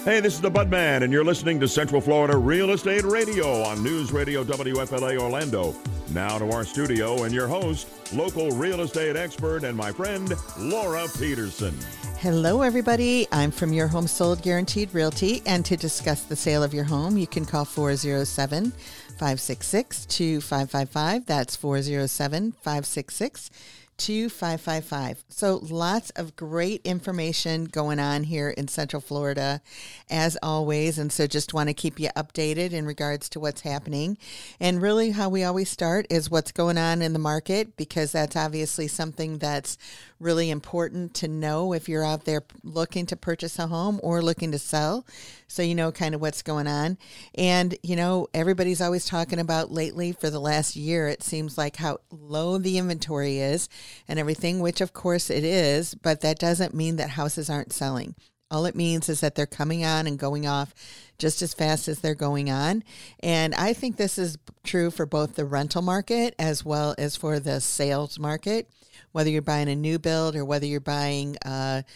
Hey, this is the Budman, and you're listening to Central Florida Real Estate Radio on News Radio WFLA Orlando. Now to our studio and your host, local real estate expert and my friend, Laura Peterson. Hello, everybody. I'm from Your Home Sold Guaranteed Realty, and to discuss the sale of your home, you can call 407-566-2555. That's 407-566-2555. So lots of great information going on here in Central Florida, as always. And so just want to keep you updated in regards to what's happening. And really how we always start is what's going on in the market, because that's obviously something that's really important to know if you're out there looking to purchase a home or looking to sell, so you know kind of what's going on. And, you know, everybody's always talking about lately for the last year, it seems like how low the inventory is and everything, which of course it is, but that doesn't mean that houses aren't selling. All it means is that they're coming on and going off just as fast as they're going on. And I think this is true for both the rental market as well as for the sales market, whether you're buying a new build or whether you're buying, a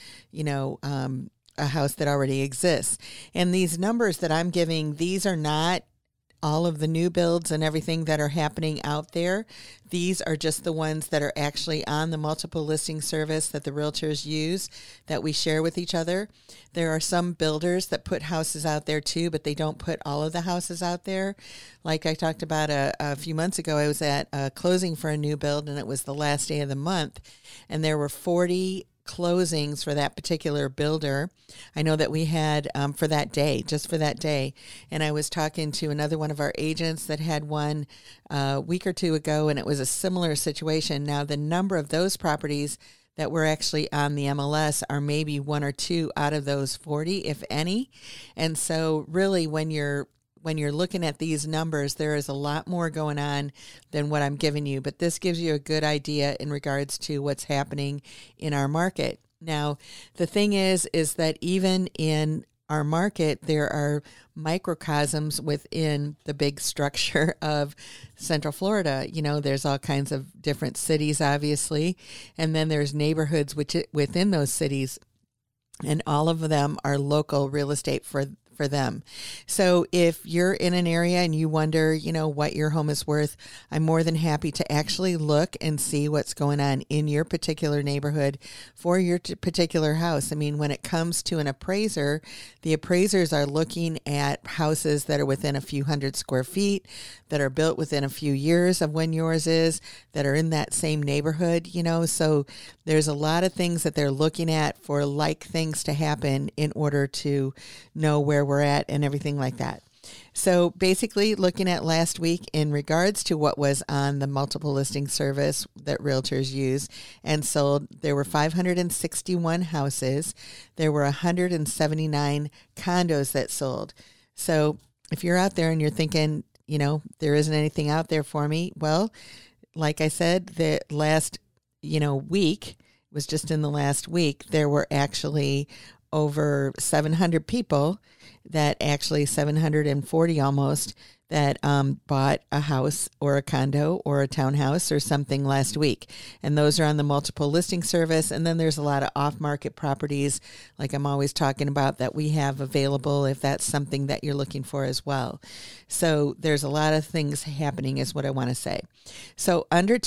house that already exists. And these numbers that I'm giving, these are not all of the new builds and everything that are happening out there. These are just the ones that are actually on the multiple listing service that the realtors use, that we share with each other. There are some builders that put houses out there too, but they don't put all of the houses out there. Like I talked about a few months ago, I was at a closing for a new build, and it was the last day of the month, and there were 40 closings for that particular builder. I know that we had for that day, just for that day. And I was talking to another one of our agents that had one a week or two ago, and it was a similar situation. Now, the number of those properties that were actually on the MLS are maybe one or two out of those 40, if any. And so really when you're looking at these numbers, there is a lot more going on than what I'm giving you, but this gives you a good idea in regards to what's happening in our market. Now, the thing is that even in our market, there are microcosms within the big structure of Central Florida. You know, there's all kinds of different cities, obviously, and then there's neighborhoods within those cities, and all of them are local real estate for them. So if you're in an area and you wonder, you know, what your home is worth, I'm more than happy to actually look and see what's going on in your particular neighborhood for your particular house. I mean, when it comes to an appraiser, the appraisers are looking at houses that are within a few hundred square feet, that are built within a few years of when yours is, that are in that same neighborhood, you know. So there's a lot of things that they're looking at for like things to happen in order to know where we're at and everything like that. So basically looking at last week in regards to what was on the multiple listing service that realtors use and sold, there were 561 houses. There were 179 condos that sold. So if you're out there and you're thinking, you know, there isn't anything out there for me, well, like I said, the last, week was just in the last week, there were actually over 700 people that actually 740 almost that bought a house or a condo or a townhouse or something last week. And those are on the multiple listing service. And then there's a lot of off-market properties, like I'm always talking about, that we have available if that's something that you're looking for as well. So there's a lot of things happening is what I want to say. So under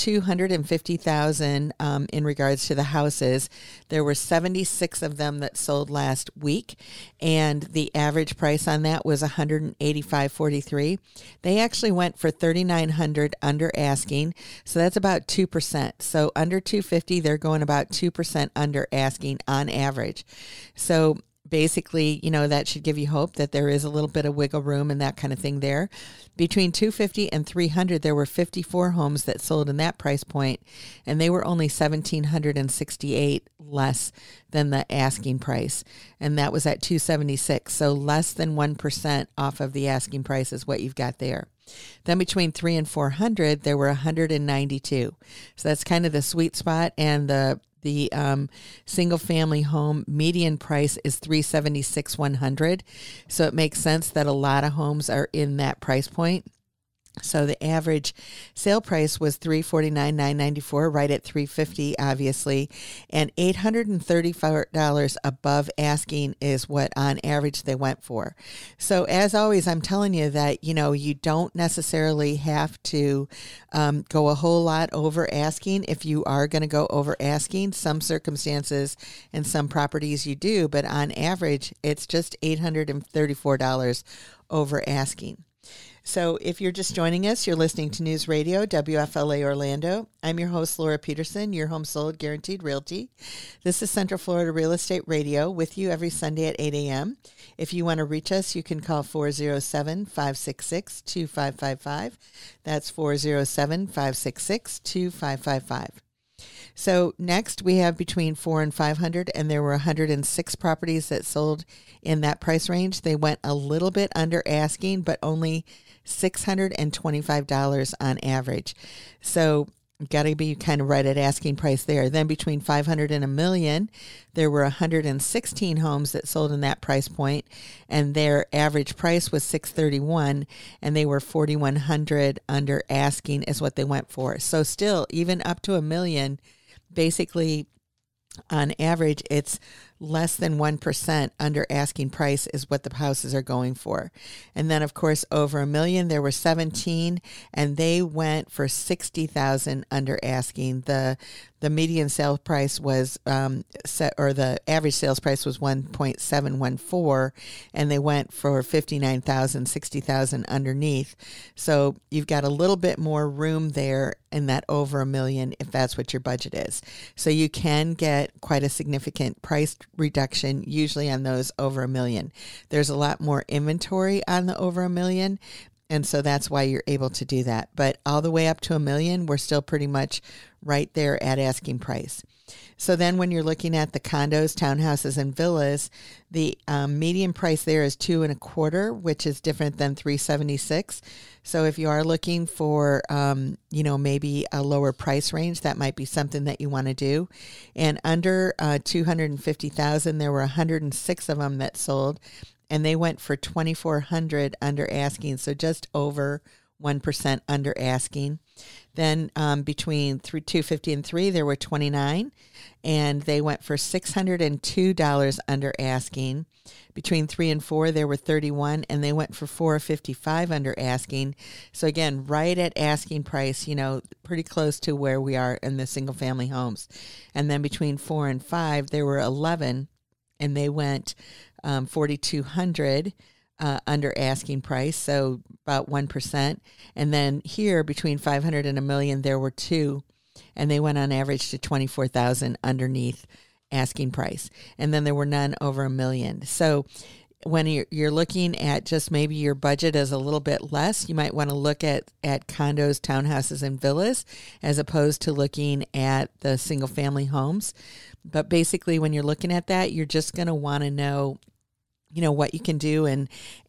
250,000 in regards to the houses, there were 76 of them that sold last week. And the average price on that was $185.43. They actually went for $3,900 under asking, so that's about 2%. So under 250, they're going about 2% under asking on average. So basically, that should give you hope that there is a little bit of wiggle room and that kind of thing there. Between 250 and 300, there were 54 homes that sold in that price point, and they were only 1,768 less than the asking price, and that was at 276. So less than 1% off of the asking price is what you've got there. Then between 300 and 400, there were 192. So that's kind of the sweet spot, and the single family home median price is $376,100. So it makes sense that a lot of homes are in that price point. So the average sale price was $349,994, right at $350, obviously, and $834 above asking is what on average they went for. So as always, I'm telling you that you don't necessarily have to go a whole lot over asking. If you are going to go over asking, some circumstances and some properties you do, but on average, it's just $834 over asking. So if you're just joining us, you're listening to News Radio, WFLA Orlando. I'm your host, Laura Peterson, your home sold guaranteed realty. This is Central Florida Real Estate Radio with you every Sunday at 8 a.m. If you want to reach us, you can call 407-566-2555. That's 407-566-2555. So next we have between 400 and 500, and there were 106 properties that sold in that price range. They went a little bit under asking, but only $625 on average. So got to be kind of right at asking price there. Then between 500 and $1 million, there were 116 homes that sold in that price point, and their average price was $631, and they were $4,100 under asking is what they went for. So still, even up to $1 million, basically on average, it's less than 1% under asking price is what the houses are going for. And then, of course, over $1 million, there were 17, and they went for $60,000 under asking. The median sale price was the average sales price was $1.714, and they went for $59,000, $60,000 underneath. So you've got a little bit more room there in that over $1 million if that's what your budget is. So you can get quite a significant price reduction usually on those over $1 million. There's a lot more inventory on the over $1 million, and so that's why you're able to do that. But all the way up to $1 million, we're still pretty much right there at asking price. So then when you're looking at the condos, townhouses, and villas, the median price there is $2.25, which is different than $376. So if you are looking for, maybe a lower price range, that might be something that you want to do. And under $250,000, there were 106 of them that sold, and they went for $2,400 under asking, so just over 1% under asking. Then between $250 and $3, there were 29, and they went for $602 under asking. Between 3 and 4, there were 31, and they went for $455 under asking. So again, right at asking price, pretty close to where we are in the single family homes. And then between 4 and 5, there were 11, and they went $4,200 under asking price, so about 1%. And then here between 500 and $1 million, there were 2, and they went on average to $24,000 underneath asking price. And then there were none over $1 million. So when you're looking at just maybe your budget is a little bit less, you might want to look at condos, townhouses, and villas as opposed to looking at the single family homes. But basically when you're looking at that, you're just going to want to know what you can do and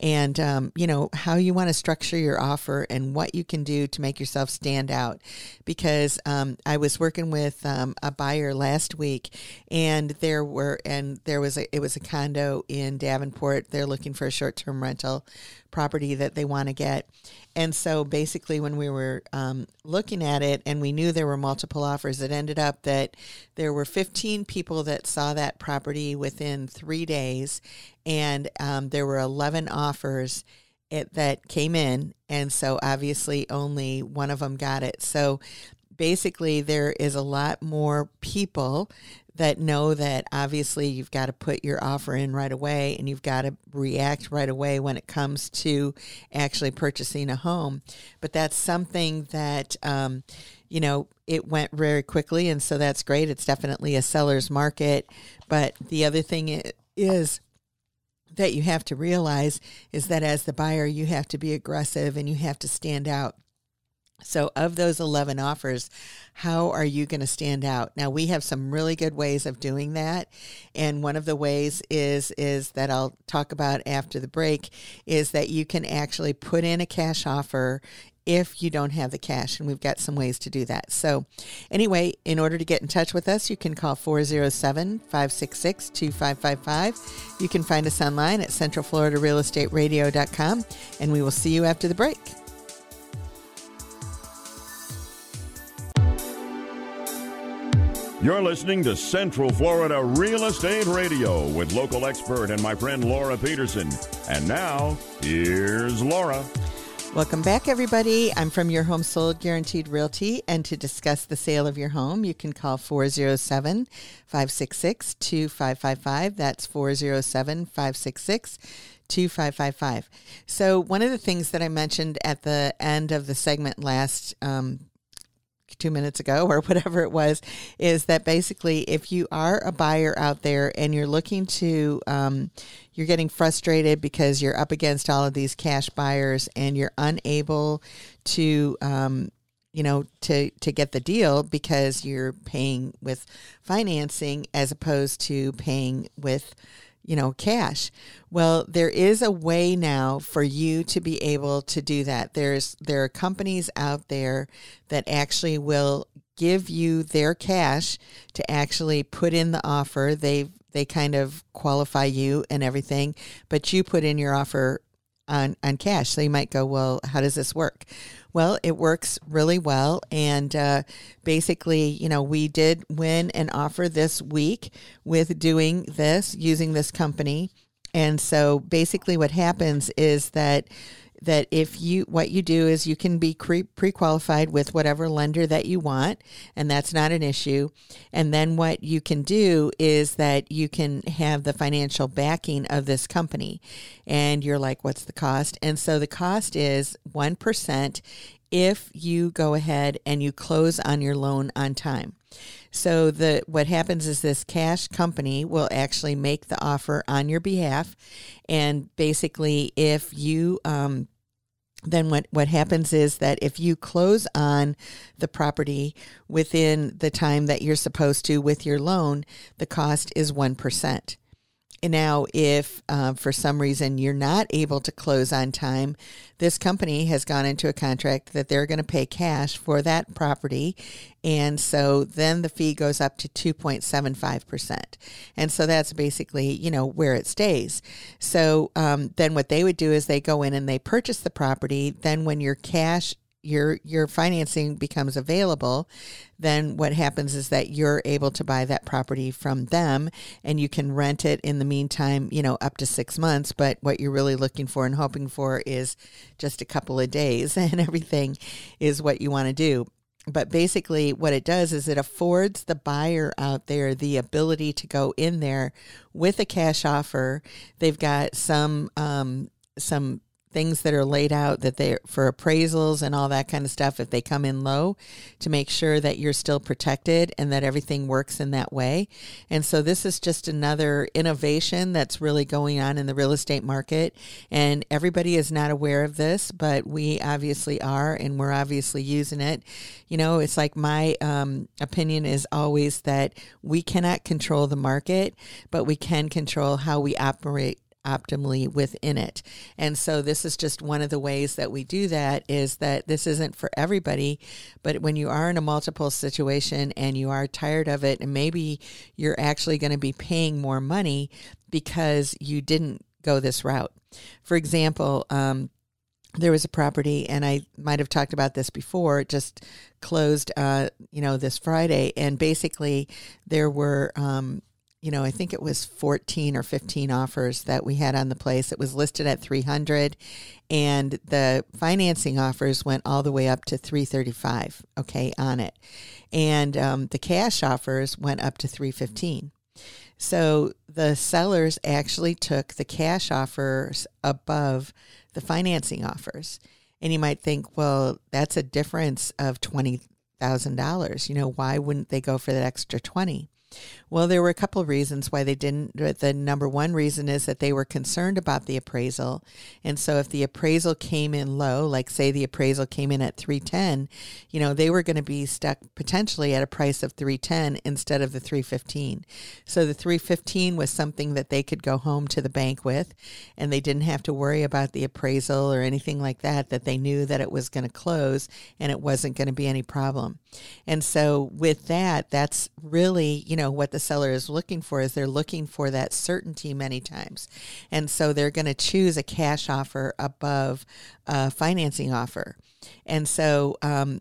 how you want to structure your offer and what you can do to make yourself stand out. Because I was working with a buyer last week, and it was a condo in Davenport. They're looking for a short-term rental property that they want to get. And so basically when we were looking at it and we knew there were multiple offers, it ended up that there were 15 people that saw that property within 3 days, and there were 11 offers that came in, and so obviously only one of them got it. So basically there is a lot more people that know that obviously you've got to put your offer in right away, and you've got to react right away when it comes to actually purchasing a home. But that's something that, it went very quickly, and so that's great. It's definitely a seller's market. But the other thing is that you have to realize is that as the buyer, you have to be aggressive and you have to stand out. So of those 11 offers, how are you going to stand out? Now, we have some really good ways of doing that. And one of the ways is that I'll talk about after the break is that you can actually put in a cash offer if you don't have the cash, and we've got some ways to do that. So anyway, in order to get in touch with us, you can call 407-566-2555. You can find us online at centralfloridarealestateradio.com, and we will see you after the break. You're listening to Central Florida Real Estate Radio with local expert and my friend Laura Peterson. And now, here's Laura. Welcome back, everybody. I'm from Your Home Sold Guaranteed Realty, and to discuss the sale of your home, you can call 407-566-2555. That's 407-566-2555. So one of the things that I mentioned at the end of the segment last 2 minutes ago or whatever it was, is that basically if you are a buyer out there and you're looking to, you're getting frustrated because you're up against all of these cash buyers and you're unable to, to get the deal because you're paying with financing as opposed to paying with cash. Well, there is a way now for you to be able to do that. There are companies out there that actually will give you their cash to actually put in the offer. They kind of qualify you and everything, but you put in your offer on cash. So you might go, well, how does this work? Well, it works really well. And basically, we did win an offer this week with doing this, using this company. And so basically what happens is that what you do is you can be pre-qualified with whatever lender that you want, and that's not an issue. And then what you can do is that you can have the financial backing of this company. And you're like, what's the cost? And so the cost is 1% if you go ahead and you close on your loan on time. So what happens is this cash company will actually make the offer on your behalf. And basically, if you then what happens is that if you close on the property within the time that you're supposed to with your loan, the cost is 1%. And now, if for some reason you're not able to close on time, this company has gone into a contract that they're going to pay cash for that property. And so then the fee goes up to 2.75%. And so that's basically, where it stays. So then what they would do is they go in and they purchase the property. Then when your financing becomes available, then what happens is that you're able to buy that property from them and you can rent it in the meantime, up to 6 months. But what you're really looking for and hoping for is just a couple of days, and everything is what you want to do. But basically what it does is it affords the buyer out there the ability to go in there with a cash offer. They've got some things that are laid out that they're for appraisals and all that kind of stuff if they come in low, to make sure that you're still protected and that everything works in that way. And so this is just another innovation that's really going on in the real estate market, and everybody is not aware of this, but we obviously are, and we're obviously using it. It's like my opinion is always that we cannot control the market, but we can control how we operate optimally within it. And so this is just one of the ways that we do that, is that this isn't for everybody, but when you are in a multiple situation and you are tired of it, and maybe you're actually going to be paying more money because you didn't go this route. For example, there was a property, and I might have talked about this before, it just closed, this Friday. And basically there were, I think it was 14 or 15 offers that we had on the place. It was listed at 300, and the financing offers went all the way up to 335, on it. And the cash offers went up to 315. So the sellers actually took the cash offers above the financing offers. And you might think, well, that's a difference of $20,000. Why wouldn't they go for that extra 20? Well, there were a couple of reasons why they didn't. The number one reason is that they were concerned about the appraisal. And so if the appraisal came in low, like say the appraisal came in at 310, they were going to be stuck potentially at a price of 310 instead of the 315. So the 315 was something that they could go home to the bank with, and they didn't have to worry about the appraisal or anything like that, that they knew that it was going to close and it wasn't going to be any problem. And so with that, that's really, what the seller is looking for, is they're looking for that certainty many times. And so they're going to choose a cash offer above a financing offer. And so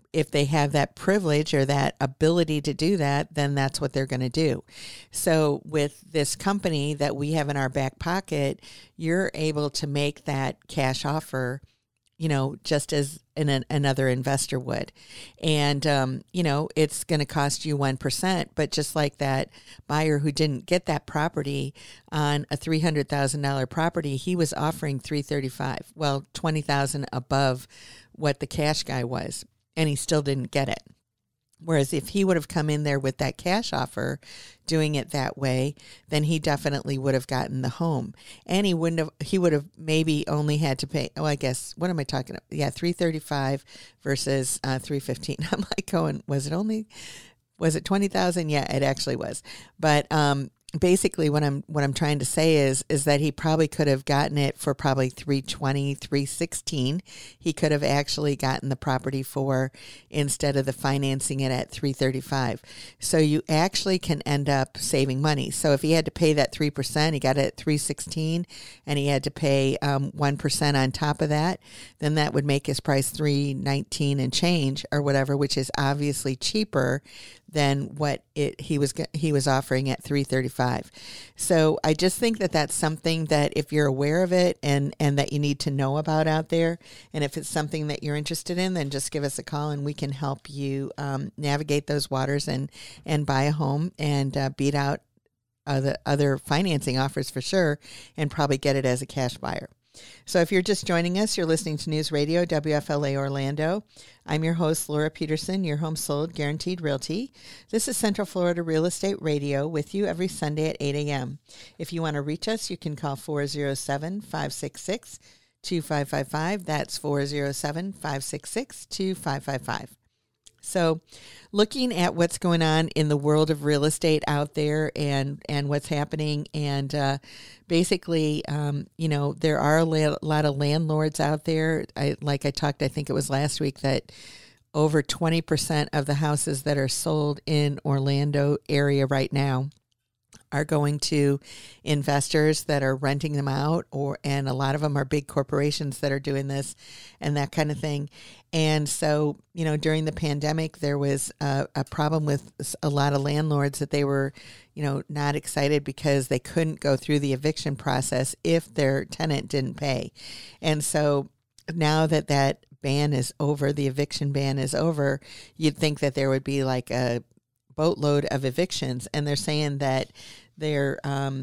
if they have that privilege or that ability to do that, then that's what they're going to do. So with this company that we have in our back pocket, you're able to make that cash offer, just as another investor would. And, it's going to cost you 1%. But just like that buyer who didn't get that property on a $300,000 property, he was offering $335,000, well, $20,000 above what the cash guy was, and he still didn't get it. Whereas if he would have come in there with that cash offer, doing it that way, then he definitely would have gotten the home. And he would have maybe only had to pay, what am I talking about? Yeah, $335,000 versus $315,000. I'm like going, was it $20,000? Yeah, it actually was. But basically what I'm trying to say is that he probably could have gotten it for probably $320,000, $316,000. He could have actually gotten the property for, instead of the financing it at $335,000. So you actually can end up saving money. So if he had to pay that 3%, he got it at $316,000, and he had to pay 1% on top of that, then that would make his price $319,000 and change or whatever, which is obviously cheaper than what he was offering at $335,000. So I just think that that's something that if you're aware of it and that you need to know about out there, and if it's something that you're interested in, then just give us a call and we can help you navigate those waters and buy a home and beat out the other financing offers for sure, and probably get it as a cash buyer. So if you're just joining us, you're listening to News Radio WFLA Orlando. I'm your host, Laura Peterson, your home sold, guaranteed realty. This is Central Florida Real Estate Radio with you every Sunday at 8 a.m. If you want to reach us, you can call 407-566-2555. That's 407-566-2555. So looking at what's going on in the world of real estate out there and what's happening, and basically, there are a lot of landlords out there. I think it was last week, that over 20% of the houses that are sold in Orlando area right now are going to investors that are renting them out, and a lot of them are big corporations that are doing this and that kind of thing. And so, during the pandemic, there was a problem with a lot of landlords that they were, not excited because they couldn't go through the eviction process if their tenant didn't pay. And so now that ban is over, the eviction ban is over, you'd think that there would be like a boatload of evictions, and they're saying that that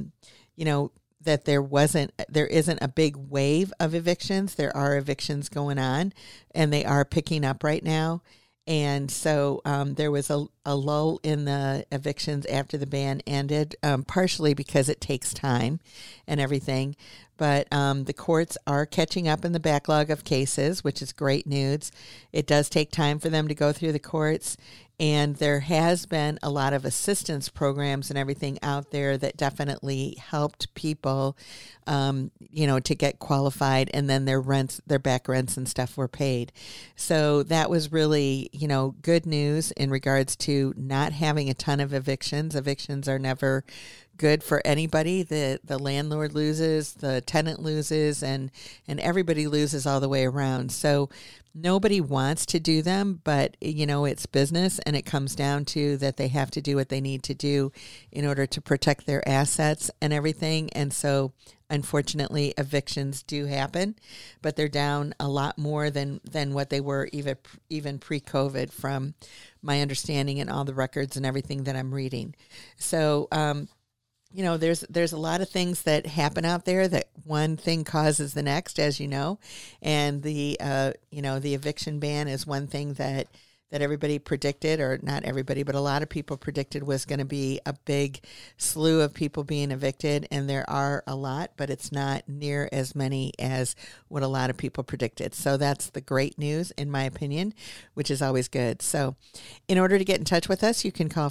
there isn't a big wave of evictions. There are evictions going on, and they are picking up right now. And so there was a lull in the evictions after the ban ended, partially because it takes time and everything. But the courts are catching up in the backlog of cases, which is great news. It does take time for them to go through the courts. And there has been a lot of assistance programs and everything out there that definitely helped people, to get qualified, and then their back rents and stuff were paid. So that was really, good news in regards to not having a ton of evictions. Evictions are never good for anybody. The landlord loses, the tenant loses, and everybody loses all the way around. So nobody wants to do them, but it's business, and it comes down to that they have to do what they need to do in order to protect their assets and everything. And so unfortunately, evictions do happen, but they're down a lot more than what they were even pre-COVID, from my understanding and all the records and everything that I'm reading. So there's a lot of things that happen out there that one thing causes the next, as you know, and the eviction ban is one thing that everybody predicted, or not everybody, but a lot of people predicted was going to be a big slew of people being evicted, and there are a lot, but it's not near as many as what a lot of people predicted. So that's the great news, in my opinion, which is always good. So in order to get in touch with us, you can call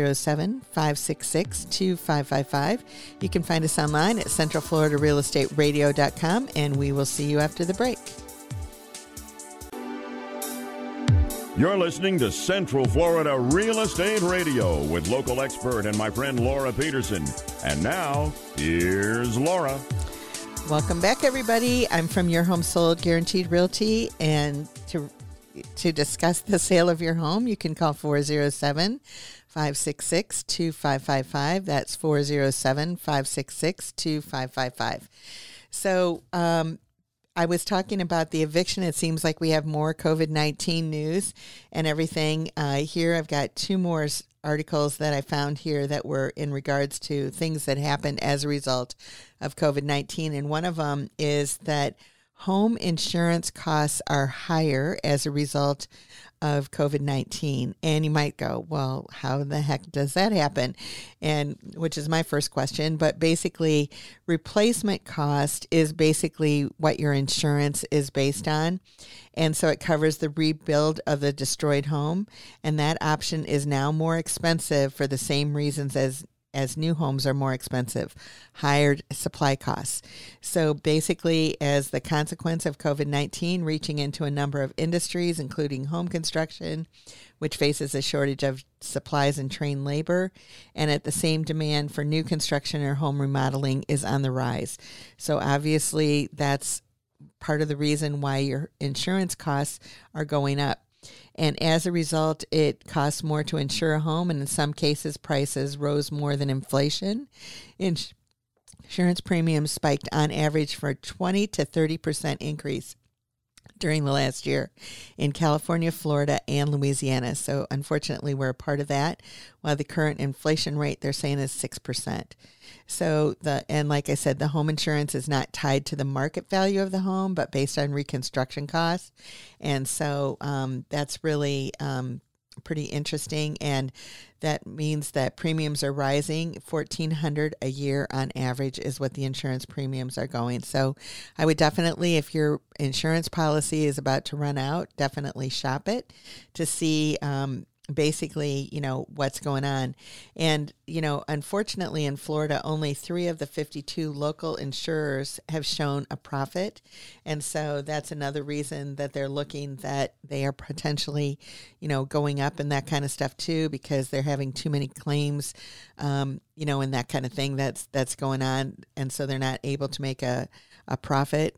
407-566-2555. You can find us online at centralfloridarealestateradio.com, and we will see you after the break. You're listening to Central Florida Real Estate Radio with local expert and my friend Laura Peterson. And now, here's Laura. Welcome back, everybody. I'm from Your Home Sold Guaranteed Realty, and to discuss the sale of your home, you can call 407-566-2555. That's 407-566-2555. So I was talking about the eviction. It seems like we have more COVID-19 news and everything. Here I've got two more articles that I found here that were in regards to things that happened as a result of COVID-19. And one of them is that home insurance costs are higher as a result of COVID-19. And you might go, well, how the heck does that happen? And which is my first question. But basically, replacement cost is basically what your insurance is based on. And so it covers the rebuild of the destroyed home. And that option is now more expensive for the same reasons as new homes are more expensive, higher supply costs. So basically, as the consequence of COVID-19 reaching into a number of industries, including home construction, which faces a shortage of supplies and trained labor, and at the same demand for new construction or home remodeling is on the rise. So obviously, that's part of the reason why your insurance costs are going up. And as a result, it costs more to insure a home, and in some cases, prices rose more than inflation. Insurance premiums spiked on average for 20 to 30% increase during the last year in California, Florida, and Louisiana. So unfortunately, we're a part of that, while the current inflation rate, they're saying, is 6%. So and like I said, the home insurance is not tied to the market value of the home, but based on reconstruction costs. And so that's really pretty interesting. And that means that premiums are rising. $1,400 a year on average is what the insurance premiums are going. So I would definitely, if your insurance policy is about to run out, definitely shop it to see basically, what's going on. And, unfortunately in Florida, only 3 of the 52 local insurers have shown a profit. And so that's another reason that they're looking that they are potentially, going up and that kind of stuff too, because they're having too many claims, and that kind of thing that's going on. And so they're not able to make a profit,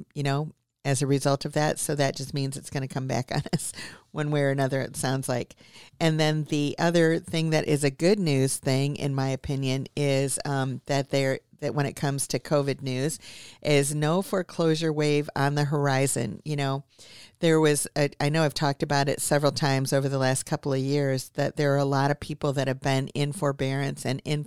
as a result of that. So that just means it's going to come back on us one way or another, it sounds like. And then the other thing that is a good news thing, in my opinion, is that when it comes to COVID news, is no foreclosure wave on the horizon. There was, I know I've talked about it several times over the last couple of years, that there are a lot of people that have been in forbearance,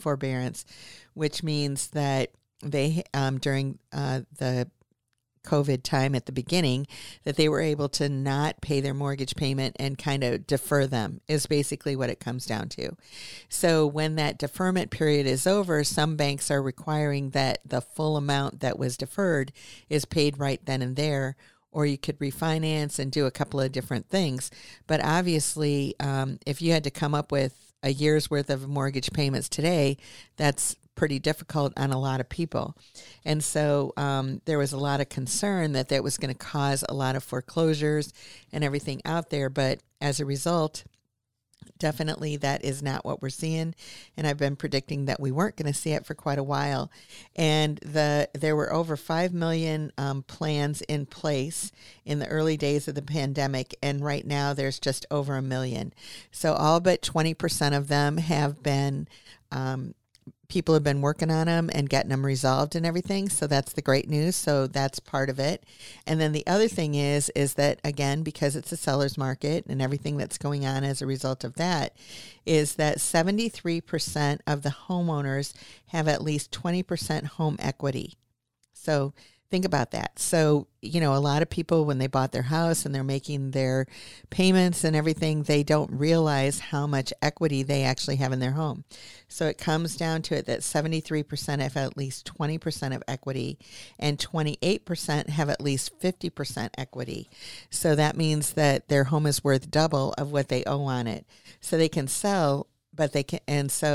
which means that they, during the COVID time at the beginning, that they were able to not pay their mortgage payment and kind of defer them, is basically what it comes down to. So when that deferment period is over, some banks are requiring that the full amount that was deferred is paid right then and there, or you could refinance and do a couple of different things. But obviously, if you had to come up with a year's worth of mortgage payments today, that's pretty difficult on a lot of people. And so there was a lot of concern that was going to cause a lot of foreclosures and everything out there. But as a result, definitely that is not what we're seeing. And I've been predicting that we weren't going to see it for quite a while. And there were over 5 million plans in place in the early days of the pandemic. And right now there's just over 1 million. So all but 20% of them have been people have been working on them and getting them resolved and everything. So that's the great news. So that's part of it. And then the other thing is that, again, because it's a seller's market and everything that's going on as a result of that, is that 73% of the homeowners have at least 20% home equity. So think about that. So, a lot of people, when they bought their house and they're making their payments and everything, they don't realize how much equity they actually have in their home. So it comes down to it that 73% have at least 20% of equity and 28% have at least 50% equity. So that means that their home is worth double of what they owe on it. So they can sell, but they can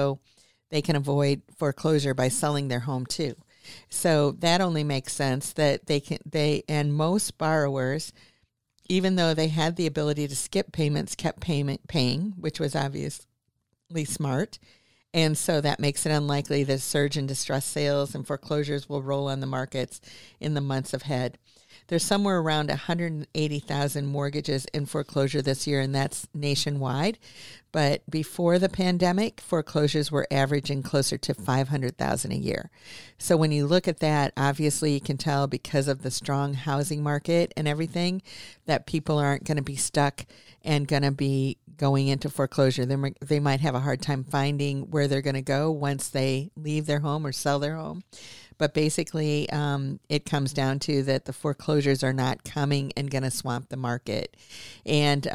avoid foreclosure by selling their home too. So that only makes sense that and most borrowers, even though they had the ability to skip payments, kept paying, which was obviously smart. And so that makes it unlikely that a surge in distressed sales and foreclosures will roll on the markets in the months ahead. There's somewhere around 180,000 mortgages in foreclosure this year, and that's nationwide. But before the pandemic, foreclosures were averaging closer to 500,000 a year. So when you look at that, obviously you can tell because of the strong housing market and everything that people aren't going to be stuck and going to be going into foreclosure. They might have a hard time finding where they're going to go once they leave their home or sell their home. But basically, it comes down to that the foreclosures are not coming and going to swamp the market. And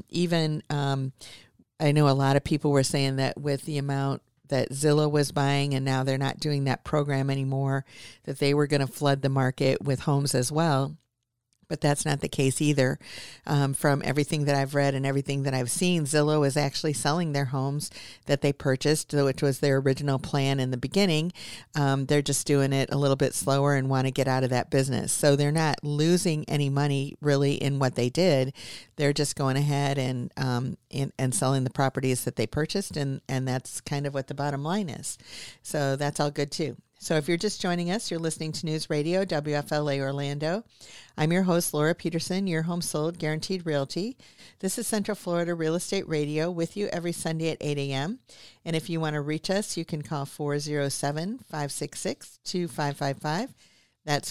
I know a lot of people were saying that with the amount that Zillow was buying and now they're not doing that program anymore, that they were going to flood the market with homes as well. But that's not the case either. From everything that I've read and everything that I've seen, Zillow is actually selling their homes that they purchased, which was their original plan in the beginning. They're just doing it a little bit slower and want to get out of that business. So they're not losing any money really in what they did. They're just going ahead and selling the properties that they purchased, and that's kind of what the bottom line is. So that's all good too. So if you're just joining us, you're listening to News Radio, WFLA Orlando. I'm your host, Laura Peterson, your home sold, guaranteed realty. This is Central Florida Real Estate Radio with you every Sunday at 8 a.m. And if you want to reach us, you can call 407-566-2555. That's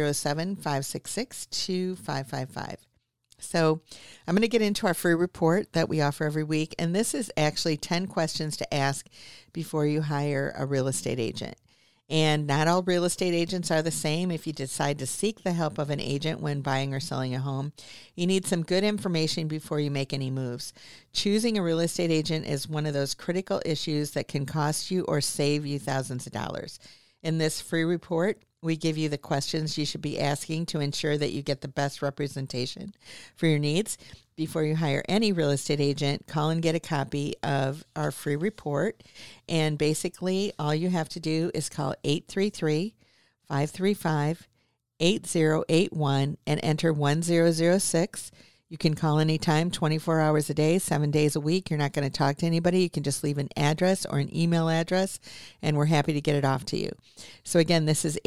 407-566-2555. So I'm going to get into our free report that we offer every week. And this is actually 10 questions to ask before you hire a real estate agent. And not all real estate agents are the same. If you decide to seek the help of an agent when buying or selling a home, you need some good information before you make any moves. Choosing a real estate agent is one of those critical issues that can cost you or save you thousands of dollars. In this free report, we give you the questions you should be asking to ensure that you get the best representation for your needs. Before you hire any real estate agent, call and get a copy of our free report. And basically, all you have to do is call 833-535-8081 and enter 1006. You can call anytime, 24 hours a day, 7 days a week. You're not going to talk to anybody. You can just leave an address or an email address, and we're happy to get it off to you. So again, this is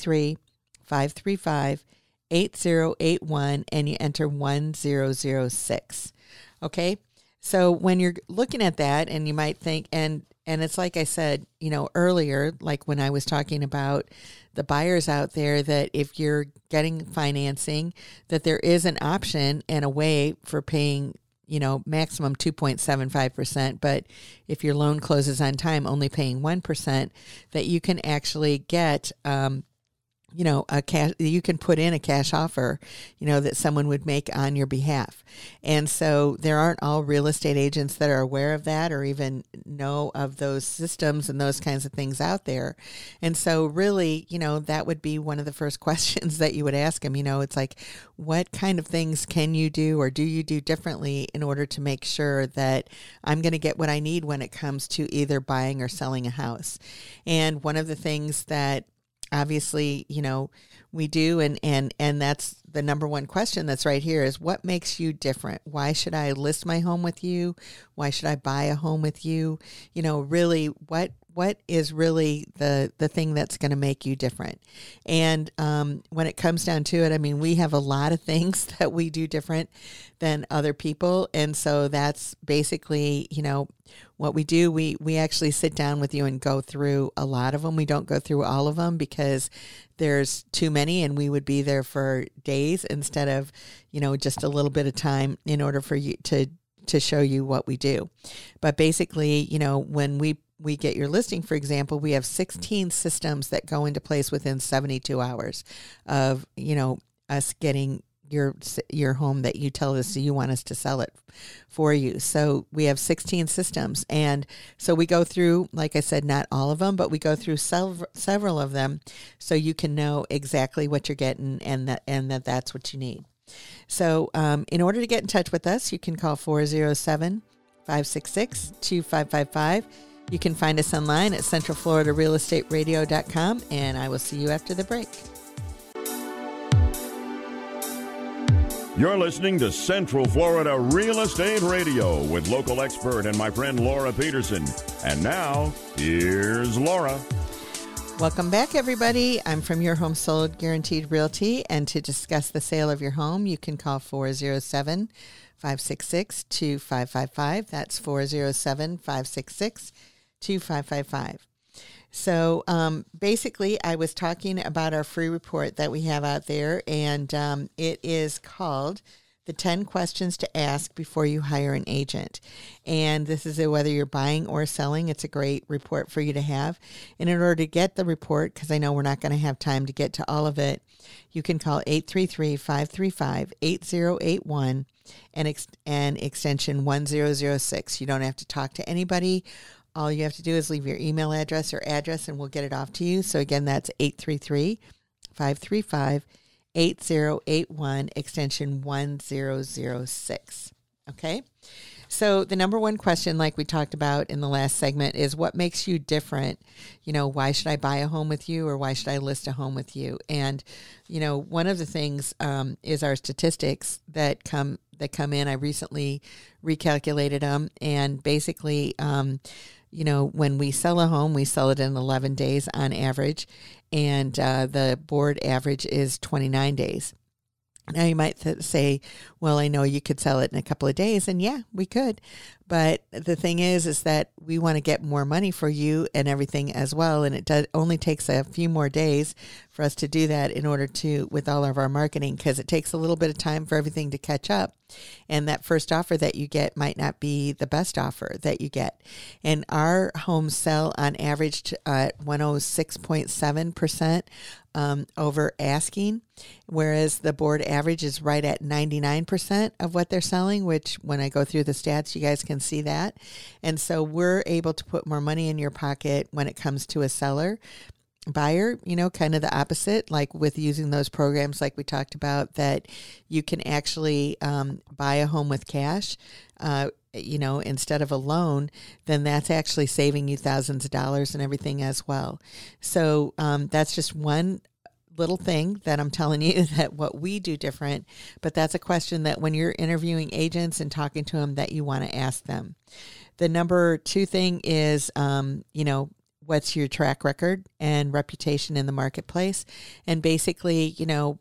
833-535-8081, and you enter 1006. Okay? So when you're looking at that, and you might think, and it's like I said, earlier, like when I was talking about the buyers out there, that if you're getting financing, that there is an option and a way for paying, maximum 2.75%. But if your loan closes on time, only paying 1%, that you can actually get, you can put in a cash offer, that someone would make on your behalf. And so there aren't all real estate agents that are aware of that or even know of those systems and those kinds of things out there. And so really, that would be one of the first questions that you would ask them. It's like, what kind of things can you do or do you do differently in order to make sure that I'm going to get what I need when it comes to either buying or selling a house? And one of the things that obviously, we do, and that's the number one question that's right here is, what makes you different? Why should I list my home with you? Why should I buy a home with you? Really, what is really the thing that's going to make you different? And when it comes down to it, we have a lot of things that we do different than other people. And so that's basically, what we do. We actually sit down with you and go through a lot of them. We don't go through all of them because there's too many and we would be there for days instead of, just a little bit of time in order for you to show you what we do. But basically, when we get your listing, for example, we have 16 systems that go into place within 72 hours of, us getting your home that you tell us you want us to sell it for you. So we have 16 systems. And so we go through, like I said, not all of them, but we go through several of them so you can know exactly what you're getting and that's what you need. So in order to get in touch with us, you can call 407-566-2555. You can find us online at centralfloridarealestateradio.com, and I will see you after the break. You're listening to Central Florida Real Estate Radio with local expert and my friend Laura Peterson. And now, here's Laura. Welcome back, everybody. I'm from Your Home Sold Guaranteed Realty, and to discuss the sale of your home, you can call 407-566-2555. That's 407-566-2555. So basically, I was talking about our free report that we have out there, and it is called The 10 Questions to Ask Before You Hire an Agent. And this is whether you're buying or selling. It's a great report for you to have. And in order to get the report, because I know we're not going to have time to get to all of it, you can call 833-535-8081 and extension 1006. You don't have to talk to anybody. All you have to do is leave your email address or address, and we'll get it off to you. So again, that's 833-535-8081, extension 1006. Okay. So the number one question, like we talked about in the last segment, is what makes you different? You know, why should I buy a home with you, or why should I list a home with you? And, you know, one of the things is our statistics that come in. I recently recalculated them, and basically, you know, when we sell a home, we sell it in 11 days on average, and the board average is 29 days. Now you might say, well, I know you could sell it in a couple of days, and yeah, we could. But the thing is that we want to get more money for you and everything as well. And it only takes a few more days for us to do that in order to, with all of our marketing, because it takes a little bit of time for everything to catch up. And that first offer that you get might not be the best offer that you get. And our homes sell on average at 106.7% over asking, whereas the board average is right at 99% of what they're selling, which when I go through the stats, you guys can see that. And so we're able to put more money in your pocket when it comes to a seller. Buyer, you know, kind of the opposite, like with using those programs like we talked about, that you can actually buy a home with cash, you know, instead of a loan, then that's actually saving you thousands of dollars and everything as well. So that's just one little thing that I'm telling you that what we do different, but that's a question that when you're interviewing agents and talking to them that you want to ask them. The number two thing is, you know, what's your track record and reputation in the marketplace? And basically, you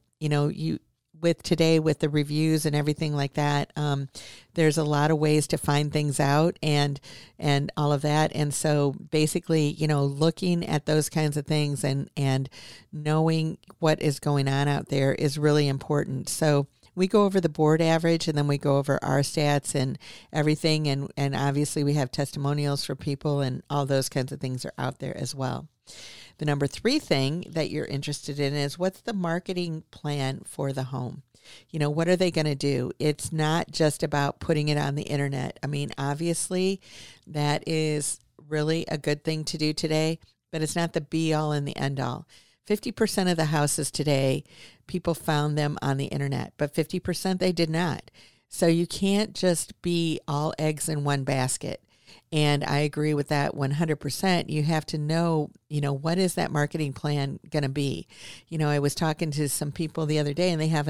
with today, with the reviews and everything like that, there's a lot of ways to find things out and all of that. And so basically, you know, looking at those kinds of things and knowing what is going on out there is really important. So we go over the board average, and then we go over our stats and everything. And obviously we have testimonials for people, and all those kinds of things are out there as well. The number three thing that you're interested in is, what's the marketing plan for the home? You know, what are they going to do? It's not just about putting it on the internet. I mean, obviously that is really a good thing to do today, but it's not the be all and the end all. 50% of the houses today, people found them on the internet, but 50% they did not. So you can't just be all eggs in one basket. And I agree with that 100%. You have to know, you know, what is that marketing plan going to be? You know, I was talking to some people the other day, and they have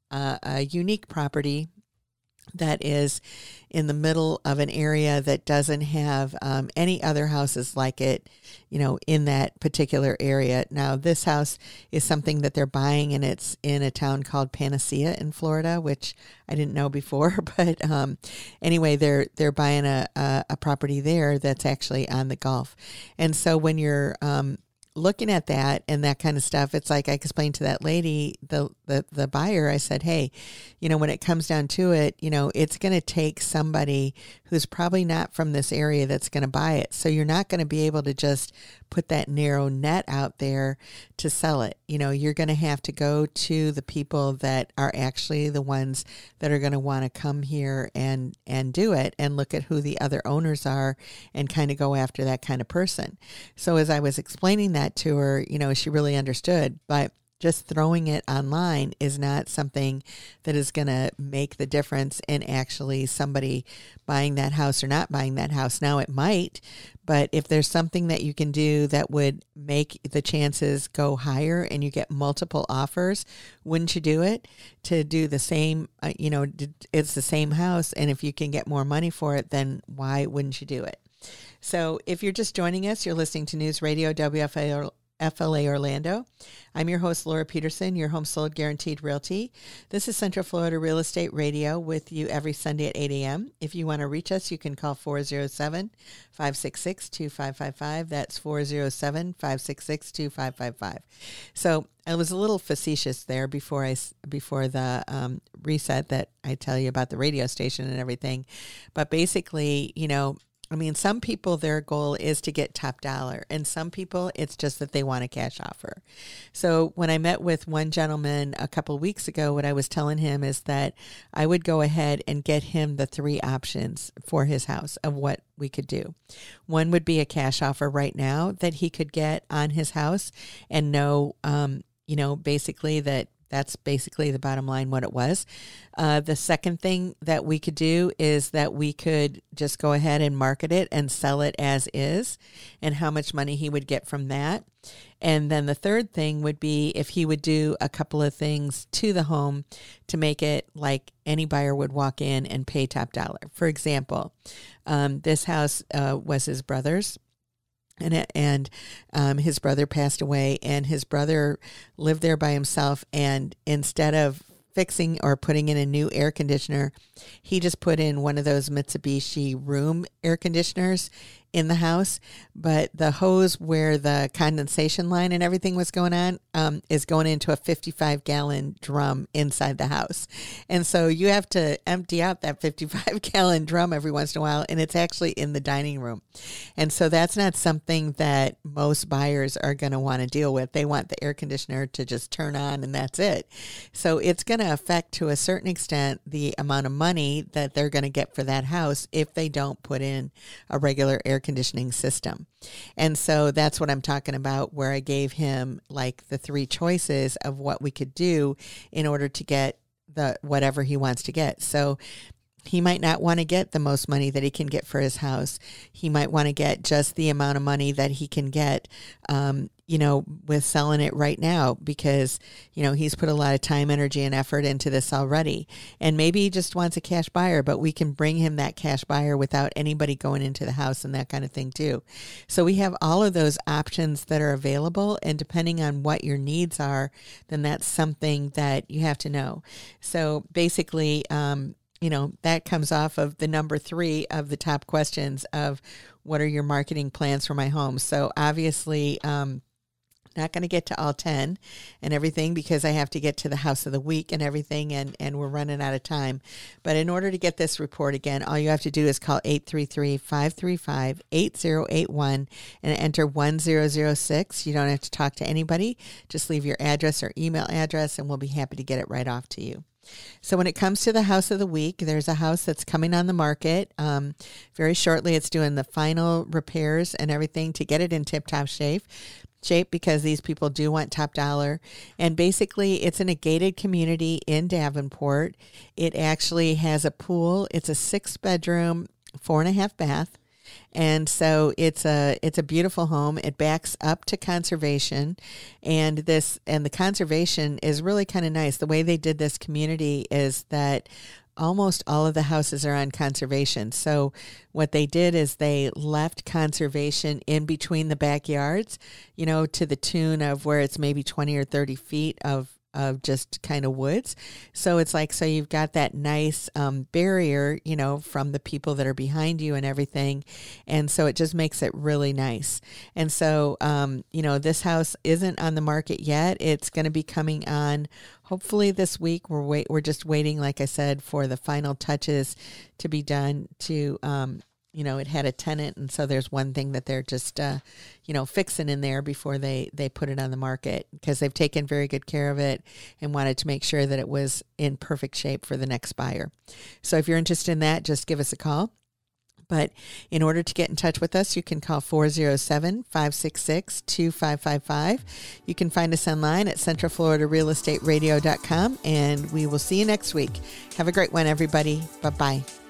a unique property that is in the middle of an area that doesn't have any other houses like it, you know, in that particular area. Now, this house is something that they're buying, and it's in a town called Panacea in Florida, which I didn't know before. But anyway, they're buying a property there that's actually on the Gulf. And so when you're looking at that and that kind of stuff, it's like I explained to that lady, the buyer, I said, hey, you know, when it comes down to it, you know, it's going to take somebody who's probably not from this area that's going to buy it. So you're not going to be able to just put that narrow net out there to sell it. You know, you're going to have to go to the people that are actually the ones that are going to want to come here and do it, and look at who the other owners are and kind of go after that kind of person. So as I was explaining that to her, you know, she really understood, but just throwing it online is not something that is going to make the difference in actually somebody buying that house or not buying that house. Now, it might, but if there's something that you can do that would make the chances go higher and you get multiple offers, wouldn't you do it? To do the same, you know, it's the same house, and if you can get more money for it, then why wouldn't you do it? So if you're just joining us, you're listening to News Radio WFLA Orlando. I'm your host, Laura Peterson, your home sold guaranteed realty. This is Central Florida Real Estate Radio with you every Sunday at 8 a.m. If you want to reach us, you can call 407-566-2555. That's 407-566-2555. So I was a little facetious there before the reset that I tell you about the radio station and everything. But basically, some people, their goal is to get top dollar, and some people, it's just that they want a cash offer. So when I met with one gentleman a couple of weeks ago, what I was telling him is that I would go ahead and get him the 3 options for his house of what we could do. One would be a cash offer right now that he could get on his house and know, basically that's basically the bottom line, what it was. The second thing that we could do is that we could just go ahead and market it and sell it as is, and how much money he would get from that. And then the third thing would be if he would do a couple of things to the home to make it like any buyer would walk in and pay top dollar. For example, this house was his brother's. And his brother passed away, and his brother lived there by himself. And instead of fixing or putting in a new air conditioner, he just put in one of those Mitsubishi room air conditioners in the house. But the hose where the condensation line and everything was going on is going into a 55-gallon drum inside the house. And so you have to empty out that 55-gallon drum every once in a while, and it's actually in the dining room. And so that's not something that most buyers are going to want to deal with. They want the air conditioner to just turn on and that's it. So it's going to affect to a certain extent the amount of money that they're going to get for that house if they don't put in a regular air conditioning system. And so that's what I'm talking about, where I gave him like the 3 choices of what we could do in order to get the whatever he wants to get. So he might not want to get the most money that he can get for his house. He might want to get just the amount of money that he can get, with selling it right now, because, he's put a lot of time, energy, and effort into this already. And maybe he just wants a cash buyer, but we can bring him that cash buyer without anybody going into the house and that kind of thing too. So we have all of those options that are available, and depending on what your needs are, then that's something that you have to know. So basically, that comes off of the number 3 of the top questions of what are your marketing plans for my home? So obviously, not going to get to all 10 and everything because I have to get to the house of the week and everything, and we're running out of time. But in order to get this report again, all you have to do is call 833-535-8081 and enter 1006. You don't have to talk to anybody. Just leave your address or email address, and we'll be happy to get it right off to you. So when it comes to the house of the week, there's a house that's coming on the market very shortly. It's doing the final repairs and everything to get it in tip-top shape because these people do want top dollar. And basically, it's in a gated community in Davenport. It actually has a pool. It's a 6-bedroom, 4.5 bath. And so it's a beautiful home. It backs up to conservation, and the conservation is really kind of nice. The way they did this community is that almost all of the houses are on conservation. So what they did is they left conservation in between the backyards, to the tune of where it's maybe 20 or 30 feet of just kind of woods. So it's like, so you've got that nice barrier, from the people that are behind you and everything. And so it just makes it really nice. And so, this house isn't on the market yet. It's going to be coming on hopefully this week. We're just waiting, like I said, for the final touches to be done to, it had a tenant, and so there's one thing that they're just, fixing in there before they put it on the market, because they've taken very good care of it and wanted to make sure that it was in perfect shape for the next buyer. So if you're interested in that, just give us a call. But in order to get in touch with us, you can call 407-566-2555. You can find us online at centralfloridarealestateradio.com, and we will see you next week. Have a great one, everybody. Bye-bye.